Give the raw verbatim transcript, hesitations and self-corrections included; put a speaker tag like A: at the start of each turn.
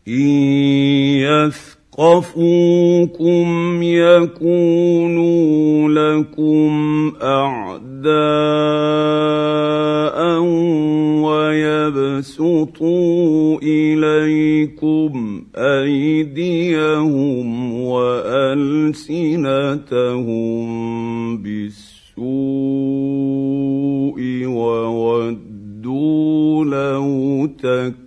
A: إن يثقفوكم يكونوا لكم أعداء ويبسطوا إليكم أيديهم وألسنتهم بالسوء وودوا لو تكفرون